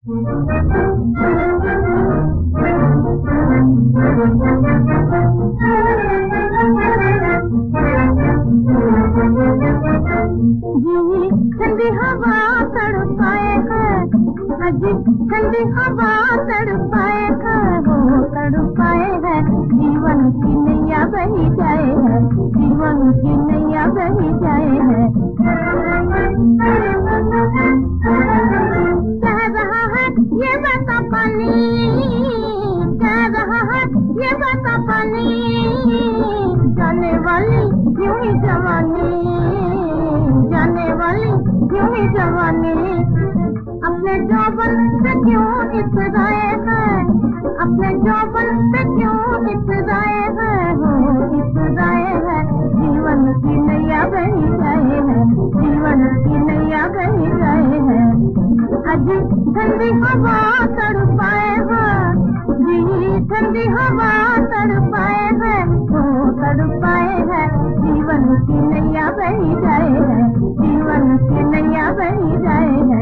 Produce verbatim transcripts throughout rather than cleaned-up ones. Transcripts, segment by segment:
ठंडी हवा तड़पाए है, अजी ठंडी हवा तड़पाए है, हो तड़पाए है, जीवन की नैया बही जाए है, जीवन की नैया बही जाए है। कह रहा है ये बता पानी, कह रहा है ये बता पानी, जाने वाली यूं ही जवानी, जाने वाली यूं ही जवानी। अपने जौवन से क्यों इतराए है, अपने जौवन से क्यों इतराए है, हो इतराए है, जीवन की नैया बही जाए है, जीवन की नैया बही जाए है। अजी ठंडी हवा तड़पाए है, जी ठंडी हवा तड़पाए है, हो तड़पाए है, जीवन की नैया बही जाए है, जीवन की नैया बही जाए है।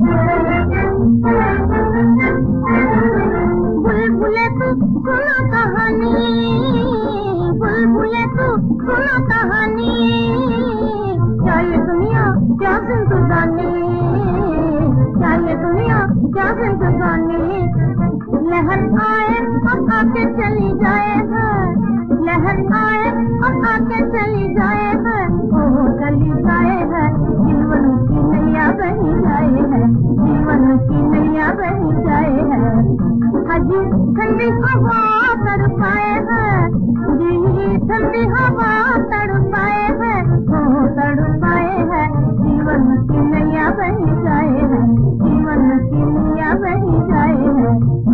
बुलबुले तू सुनो कहानी, बुलबुले तू सुनो कहानी, क्या ये दुनिया क्या जिंदगानी, क्या ये दुनिया क्या जिंदगानी। लहर आए और आके चली जाए है, लहर आए और आके चली जाए है, ओ चली जाए है, जीवन की नैया बही जाए है, जीवन की नैया बही जाए है। अजी ठंडी हवा तड़पाए है, जी ठंडी हवा तड़पाए है, ओ तड़पाए है, जीवन की नैया बही जाए है, जीवन की नैया बही जाए है।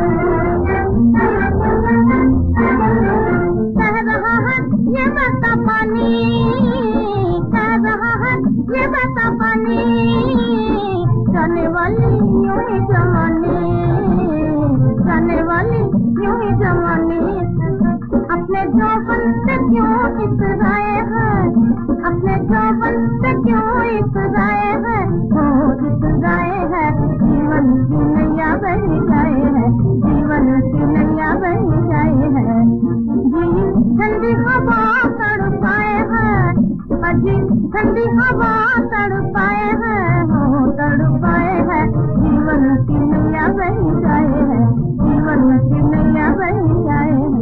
कह रहा है ये बता पानी, कह रहा है ये बता पानी, जाने वाली यूं ही जवानी, जाने वाली यूं ही जवानी। अपने जौवन से क्यों इतराए है, अपने जौवन से क्यों इतराए है, हो इतराए है, जीवन की नैया बही जाए है, जीवन की नैया बही जाए है। जी ठंडी हवा तड़पाए है, अजी ठंडी हवा तड़पाए है, हो तड़पाए है, जीवन की नैया बही जाए है, जीवन की नैया बही जाए है।